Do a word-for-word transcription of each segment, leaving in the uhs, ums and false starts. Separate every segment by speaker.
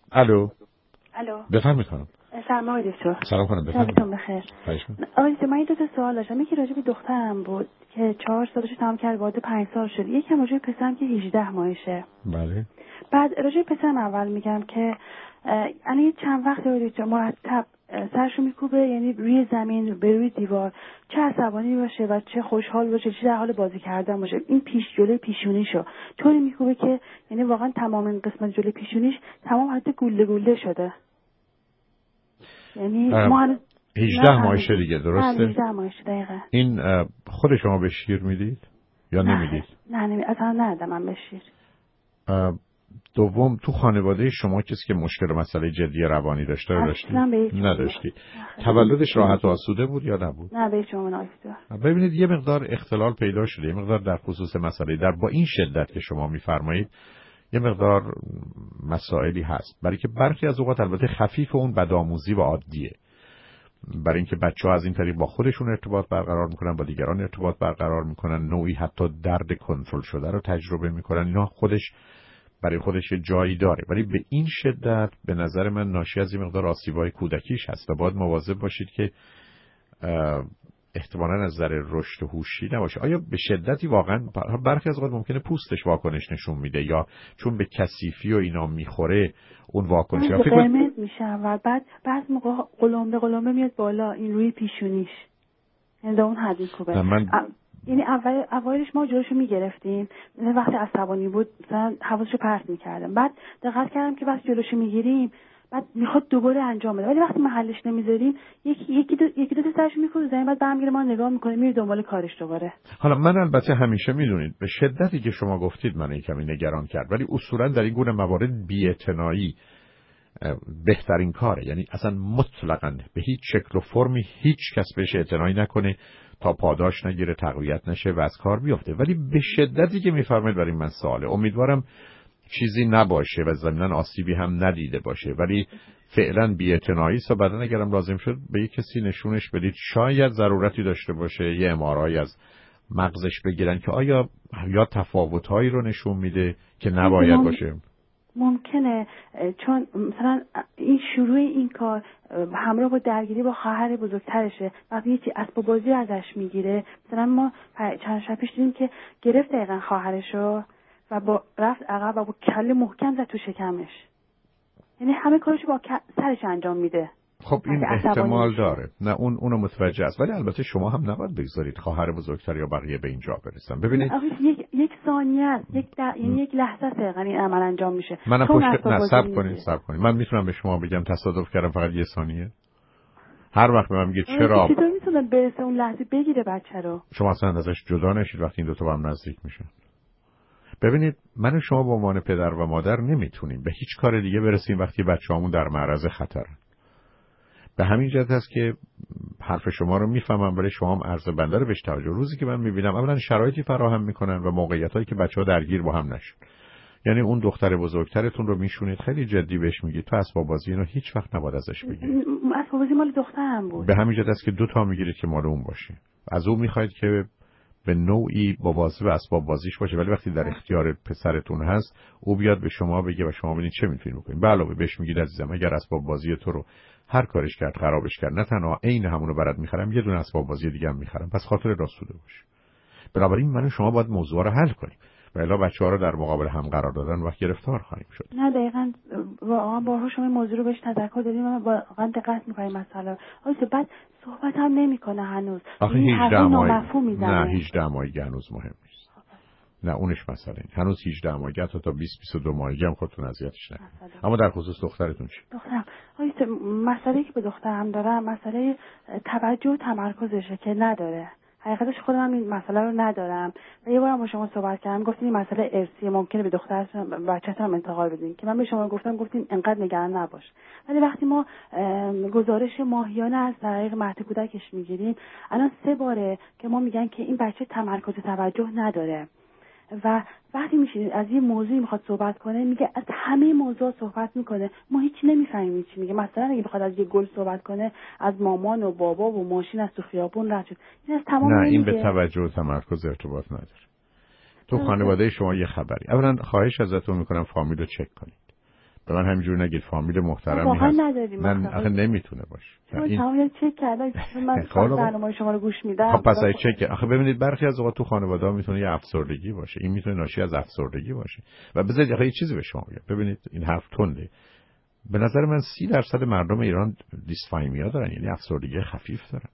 Speaker 1: الو
Speaker 2: الو
Speaker 1: بفرمایید خانم.
Speaker 2: سلام آقای دکتر.
Speaker 1: سلام خانم بفرمایید.
Speaker 2: شبتون بخیر. آقای دکتر من دو تا سوال داشتم. یکی راجع به دخترم بود که چهار سالش تمام کرد، وارد پنج سال شد. یکم راجع به پسرم که هجده ماهشه.
Speaker 1: بله.
Speaker 2: بعد راجع به پسرم اول میگم که یعنی چند وقت آقای دکتر مرتب سرشو میکوبه، یعنی روی زمین به روی دیوار، چه عصبانی باشه و چه خوشحال باشه چه در حال بازی کردن باشه، این پیش جلوی پیشونیشو طوری میکوبه که یعنی واقعا تمام این قسمت جلوی پیشونیش تمام حالت گوله گوله شده. یعنی ما هنوز
Speaker 1: هجده ماهشه دیگه، درسته؟
Speaker 2: هجده ماهشه دقیقه.
Speaker 1: این خود شما به شیر میدید یا نمیدید؟
Speaker 2: نه نمی اصلا ندادم من به شیر.
Speaker 1: دوم، تو خانواده شما کسی که مشکل مسئله جدی روانی داشته رو داشتی؟ نداشتی. تولدش راحت و آسوده بود یا نبود؟
Speaker 2: نه به شما نایفته.
Speaker 1: ببینید یه مقدار اختلال پیدا شده، یه مقدار در خصوص مسئله در با این شدت که شما میفرمایید یه مقدار مسائلی هست، برای که برخی از اوقات البته خفیف اون بدآموزی و عادیه، برای اینکه بچه‌ها از این طریق با خودشون ارتباط برقرار میکنن، با دیگران ارتباط برقرار میکنن، نوعی حتی درد کنترل شده رو تجربه میکنن. اینا خودش برای خودش یه جایی داره، ولی به این شدت به نظر من ناشی از این مقدار آسیب‌های کودکیش هست و باید مواظب باشید که احتمالاً از نظر رشد هوشی نباشه. آیا به شدتی واقعا برخی از اوقات ممکنه پوستش واکنش نشون میده یا چون به کثیفی و اینا میخوره اون واکنش
Speaker 2: قرمز میشه و بعد بعض موقع قلمبه قلمبه میاد بالا این روی پیشونیش، یعنی اون حدی کوبه.
Speaker 1: من
Speaker 2: یعنی اول اوایلش ما جلوشو میگرفتیم، وقتی عصبانی بود مثلا حواسشو پرت میکردم، بعد دقت کردم که وقتی جلوشو میگیریم بعد میخواد دوباره انجام بده، ولی وقتی محلش نمیذاریم یکی یکی دو یکی دو تا سرش میکنه زمین، بعد برمیگره ما نگاه میکنه میره دنبال کارش دوباره.
Speaker 1: حالا من البته همیشه میدونید به شدتی که شما گفتید من کمی نگران کرد، ولی اصولا در این گونه موارد بی‌اعتنایی بهترین کاره. یعنی اصلا مطلقاً به هیچ شکل و فرمی هیچ کس بهش اعتنایی نکنه تا پاداش نگیره، تقویت نشه و از کار بیفته. ولی به شدتی که میفرمایید برای من سواله، امیدوارم چیزی نباشه و ضمناً آسیبی هم ندیده باشه، ولی فعلا بی‌اعتنایی است و بعداً اگرم لازم شد به یک کسی نشونش بدید، شاید ضرورتی داشته باشه یه ام آر آی از مغزش بگیرن که آیا یا تفاوت‌هایی رو نشون میده که نباید باشه.
Speaker 2: ممکنه چون مثلا این شروع این کار همراه با درگیری با خواهر بزرگترشه، وقتی یکی اسباب بازی ازش میگیره، مثلا ما چند شب پیش دیدیم که گرفت دقیقاً خواهرشو و با رفت عقب و با کله محکم زد تو شکمش، یعنی همه کارشو با سرش انجام میده.
Speaker 1: خب این احتمال داره، نه اون اونو متوجه است، ولی البته شما هم نباید بگذارید خواهر بزرگتر یا بقیه به اینجا برسن. ببینید
Speaker 2: یک یک ثانیه است، یک در... یعنی یک لحظه است یعنی عمل انجام میشه.
Speaker 1: منم پشت نه صبر کنید صبر کنید من میتونم به شما بگم تصادف کردم فقط یه ثانیه؟ هر وقت به من میگه چرا
Speaker 2: چطور میتونه برسه اون لحظه بگیره بچه رو؟
Speaker 1: شما اصلا ازش جدا نشید وقتی این دو تا با هم نزدیک میشن. ببینید من و شما به عنوان پدر و مادر نمیتونیم به هیچ کار دیگه برسیم وقتی بچه‌هامون در معرض خطرن. به همین جهت است که حرف شما رو میفهمم، ولی شما هم عرض بنده رو بهش توجه. روزی که من میبینم اولا شرایطی فراهم میکنن و موقعیتایی که بچه‌ها درگیر با هم نشن، یعنی اون دختر بزرگترتون رو میشونید خیلی جدی بهش میگید تو اسباب بازی اینو هیچ وقت نباید ازش بگیرید.
Speaker 2: اسباب بازی مال دخترم بود.
Speaker 1: به همین جهت است که دو تا میگیرید که مال اون باشه. از اون میخواید که به نوعی مواظب اسباب بازیش باشه، ولی وقتی در اختیار پسرتون هست او بیاد به شما بگه و شما ببینید چه میتونید بکنید. به علاوه بهش میگید عزیزم اگر اسباب بازی تو رو هر کارش کرد خرابش کرد، نه تنها عین همونو برات میخرم یه دونه اسباب بازی دیگه هم میخرم، پس خاطر راسوده باشه. بنابراین من و شما باید موضوع رو حل کنیم و الا بچه‌ها رو در مقابل هم قرار دادن وقت گرفتار خواهیم شد.
Speaker 2: نه دقیقاً واقعا بارها شما موضوع رو بهش تذکر دادیم و واقعا دقت می‌کنیم مسئله. آخه بعد صحبت هم نمی‌کنه هنوز.
Speaker 1: این هجده ماهی نه هجده ماهی هنوز مهم نیست. نه اونش مسئله نیست. هنوز هجده ماهی حتی تا بیست بیست و دو ماهگی هم خودتون اذیتش نکنید. اما در خصوص دخترتون چی؟
Speaker 2: دخترم آخه مسئله که به دخترم دارم مسئله توجه و تمرکزشه که نداره. حقیقتش خودم هم این مسئله رو ندارم و یه بار با شما صحبت کردم گفتین این مسئله ارثیه ممکنه به دخترتون بچه‌تون هم انتقال بدین که من به شما گفتم گفتین انقدر نگران نباش، ولی وقتی ما گزارش ماهیانه از طریق مهد کودکش میگیریم الان سه باره که ما میگن که این بچه تمرکز و توجه نداره و وقتی میشینید از یه موضوعی میخواد صحبت کنه میگه از همه موضوع صحبت میکنه ما هیچ نمیفهمیم چی میگه. مثلا اگه بخواد از یه گل صحبت کنه از مامان و بابا و ماشین از تو خیابون رد شد، این از تمام
Speaker 1: نه این به توجه و تمرکز ارتباط نداره. تو خانواده شما یه خبری. اولا خواهش ازتون میکنم فامیل رو چک کنید. به من همینجوری نگید فامیل محترمی
Speaker 2: واقعا
Speaker 1: هست.
Speaker 2: نداریم.
Speaker 1: من آخه نمیتونه باشه.
Speaker 2: این تمام چک کردم من برنامه شما رو گوش میدم.
Speaker 1: خب پس ای چک. آخه ببینید برخی از اوقات تو خانواده‌ها میتونه یه افسردگی باشه. این میتونه ناشی از افسردگی باشه. و بذارید آخه یه چیزی به شما بگم. ببینید این حرف تنده. به نظر من سی درصد مردم ایران دیسفایمیا دارن، یعنی افسردگی خفیف دارن.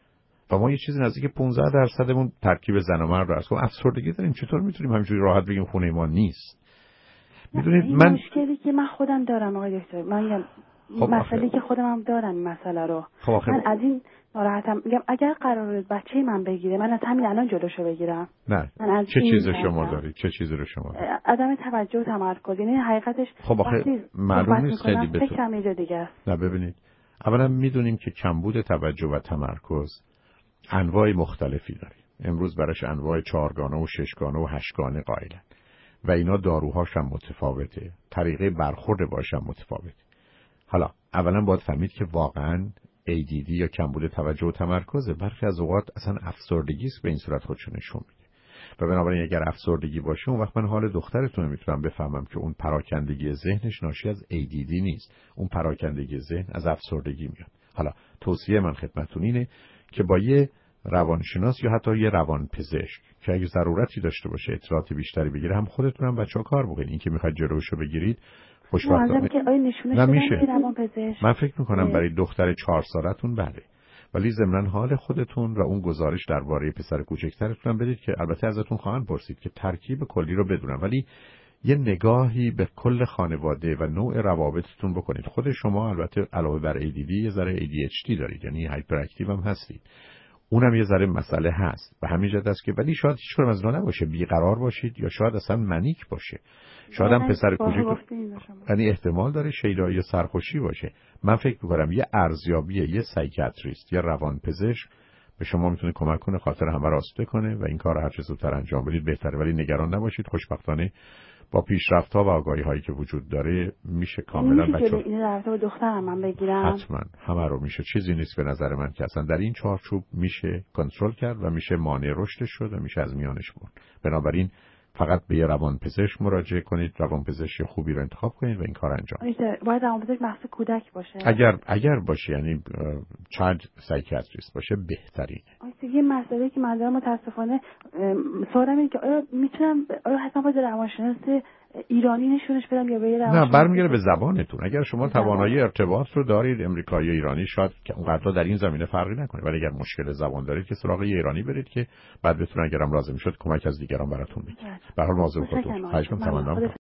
Speaker 1: و ما یه چیزی نزدیک پانزده درصدمون ترکیب زن و مرد هست. خب افسردگی داریم، چطور میتونیم همینجوری راحت بگیم خونه ما نیست؟ میدونید من
Speaker 2: مشکلی که من خودم دارم آقای دکتر، من
Speaker 1: خب
Speaker 2: مسئله که خودم هم دارم این مسئله رو.
Speaker 1: خب
Speaker 2: من از این ناراحتم. میگم اگر قرار بچه من بگیره من از همین الان جلوشو بگیرم.
Speaker 1: نه چه چیزی شما دارید؟ چه چیزی رو شما دارید؟
Speaker 2: عدم توجه و تمرکز. یعنی حقیقتش
Speaker 1: خب آخه معلوم نیست خیلی بهتون.
Speaker 2: فکرم یه دیگه است.
Speaker 1: نه ببینید، اولا میدونیم که کمبود توجه و تمرکز انواع مختلفی داره. امروز براش انواع چهارگانه و ششگانه و هشتگانه قائلن و اینا داروهاش هم متفاوته، طریقه برخورد باش هم متفاوته. حالا اولا باید فهمید که واقعا ای دی دی یا کمبود توجه و تمرکزه. برخی از اوقات اصلا افسردگی است به این صورت خودشو نشون میده. و بنابراین اگر افسردگی باشه اون وقت من حال دخترتون میتونم بفهمم که اون پراکندگی ذهنش ناشی از ای دی دی نیست، اون پراکندگی ذهن از افسردگی میاد. حالا توصیه من خدمتتون اینه که با یه روانشناس یا حتی یه روانپزشک که اگه ضرورتی داشته باشه اطلاعات بیشتری بگیره، هم خودتون هم بچه‌ها کار بکنید. این که میخواید جلوشو بگیرید خوشبختانه
Speaker 2: نه
Speaker 1: میشه. من فکر میکنم برای دختر چهار سالتون بله، ولی ضمن حال خودتون و اون گزارش درباره پسر کوچکترتون هم بدید که البته ازتون خواهند پرسید که ترکیب کلی رو بدونن، ولی یه نگاهی به کل خانواده و نوع روابطتون بکنید. خود شما البته علاوه بر ای دی دی یه ذره ای دی اچ دی دارید، یعنی هایپر اکتیو هم هستید. اونم یه ذره مسئله هست و همین جد است که ولی شاید هیچ کدوم از اینا نباشه، بیقرار باشید یا شاید اصلا منیک باشه. شاید هم پسر کوچیک، یعنی احتمال داره شیدایی یا سرخوشی باشه. من فکر می‌کنم یه ارزیابی یه سایکیاتریست یا روانپزشک به شما میتونه کمک کنه خاطر همه رو آسوده کنه و این کار رو هر چه زودتر انجام بدید بهتره. ولی نگران نباشید، خوشبختانه با پیشرفت‌ها و آگاهی‌هایی که وجود داره میشه کاملا
Speaker 2: بچه‌ها این رابطه با دخترم من بگیرم.
Speaker 1: حتما همه رو میشه. چیزی نیست به نظر من که اصلا در این چارچوب میشه کنترل کرد و میشه مانع رشدش شد و میشه از میانش برد. بنابراین فقط به یه روانپزشک مراجعه کنید، روانپزشک خوبی رو انتخاب کنید و این کار انجام بدید.
Speaker 2: باید روانپزشک مخصوص کودک باشه.
Speaker 1: اگر اگر باشه، یعنی چایلد سایکیاتریست باشه بهترینه.
Speaker 2: یه مسئله که من دارم متاسفانه سوالم اینه که آیا میتونم آیا حتما باید روانشناس ایرانی نشونش بدم یا به یه روانشناس؟
Speaker 1: نه، برمیگره به زبانتون. اگر شما توانایی ارتباط رو دارید امریکایی و ایرانی شاید که اونقدر در این زمینه فرقی نکنه، ولی اگر مشکل زبان دارید که سراغ یه ایرانی برید که بعد بتونه اگرم لازم شد کمک از دیگران براتون بگیره. به هر حال مواظب خودتون. خواهش می‌کنم.